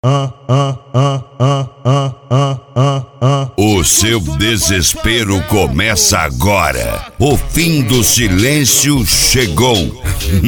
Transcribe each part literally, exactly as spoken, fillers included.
O seu desespero começa agora. O fim do silêncio chegou.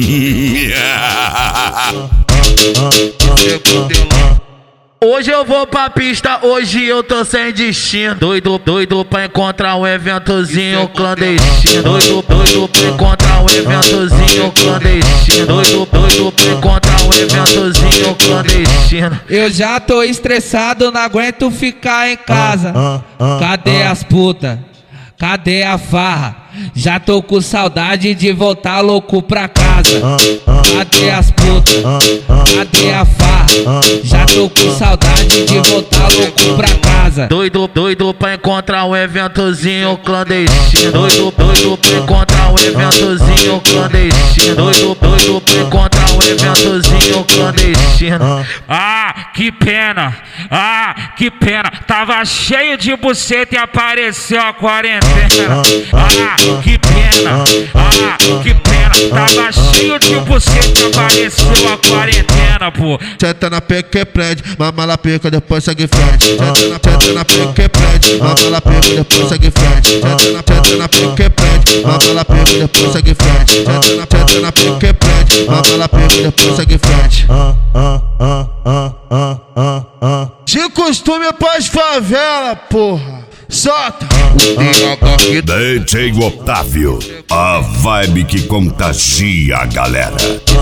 Hoje eu vou pra pista, hoje eu tô sem destino. Doido, doido pra encontrar um eventozinho clandestino. Doido, doido pra encontrar um eventozinho clandestino. Doido, doido pra encontrar um eventozinho clandestino. Eu já tô estressado, não aguento ficar em casa. Cadê as putas? Cadê a farra? Já tô com saudade de voltar louco pra casa. Cadê as putas? Cadê a farra? Já tô com saudade de voltar louco pra casa. Doido, doido pra encontrar um eventozinho clandestino. Doido, doido pra encontrar um eventozinho clandestino. Doido, doido pra encontrar um eventozinho clandestino. Ah, que pena, ah, que pena. Tava cheio de buceta e apareceu a quarentena. Ah, que pena, ah, que pena. Tava cheio de buceta e apareceu a quarentena, pô. Senta na pica que prende, mama na pica, depois segue frente. Senta na pica que prende, mama na pica, depois segue frente. Senta na pica que prende, mama na pica, depois segue frente. Senta na pica que prende, mama na pica, depois segue frente. De costume pras favela, porra. Solta! D J Otávio, a vibe que contagia a galera.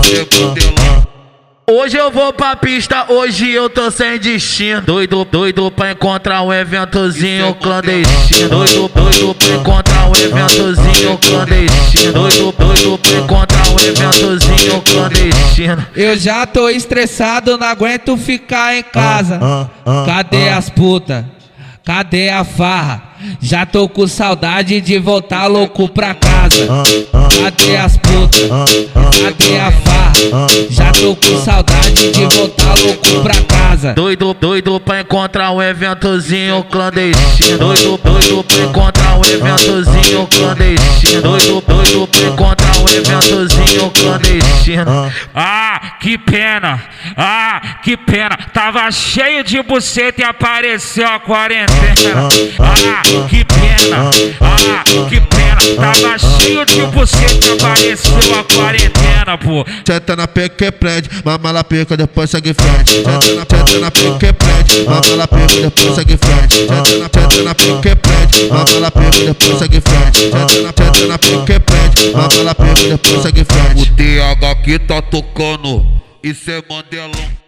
Hoje eu vou pra pista, hoje eu tô sem destino. Doido, doido pra encontrar um eventozinho clandestino. Doido, doido pra encontrar um eventozinho clandestino. Doido, doido pra encontrar um eventozinho clandestino. Eu já tô estressado, não aguento ficar em casa. Cadê as putas? Cadê a farra? Já tô com saudade de voltar louco pra casa. Cadê as putas? Cadê a farra? Já tô com saudade de voltar louco pra casa. Doido, doido pra encontrar um eventozinho clandestino. Doido, doido pra encontrar um eventozinho clandestino. Doido, doido pra encontrar um eventozinho clandestino. Ah, que pena, ah, que pena. Tava cheio de buceta e apareceu a quarentena. Ah, que pena, ah, que pena. Tava cheio de buceta e apareceu a quarentena, pô. Senta na pica que prende, mama na pica, depois segue frente. Senta na pica que prende, mama na pica, depois segue frente. Senta na pica que prende, mama na pica, depois segue frente. Senta na pica que prende, mama na pica, depois segue frente. O T H que tá tocando, isso é Mandelão.